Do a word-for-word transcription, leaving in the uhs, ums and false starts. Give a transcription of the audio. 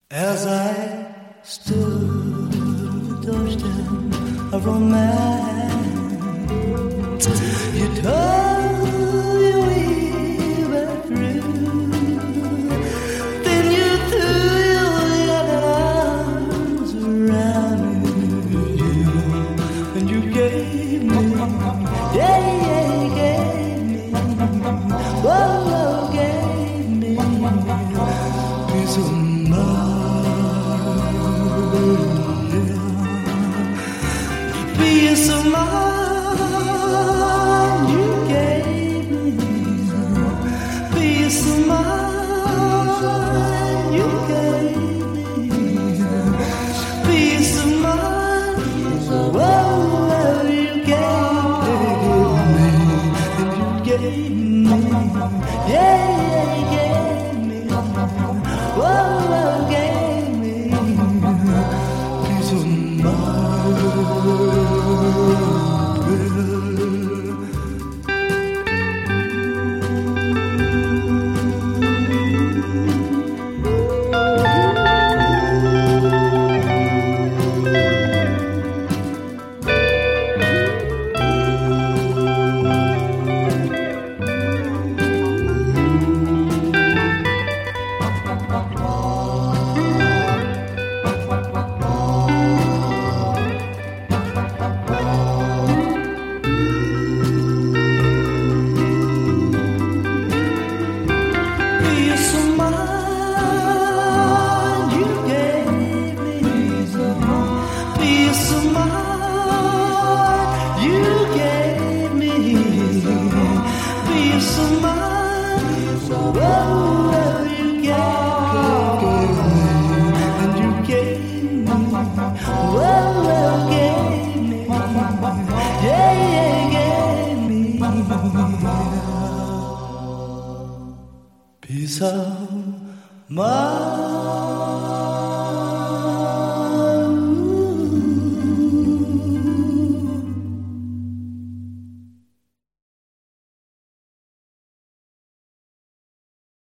As I stood on the doorstep of romance, you told me we were through. Then you threw your arms around me, and you gave me, yeah, yeah, gave me, whoa, gave me peace of mind. Peace of mind you gave me. Peace of mind you gave me. Peace of mind, oh, you gave me. And you gave me, yeah, yeah, you gave me. Oh, gave me peace of mind. Peace of mind.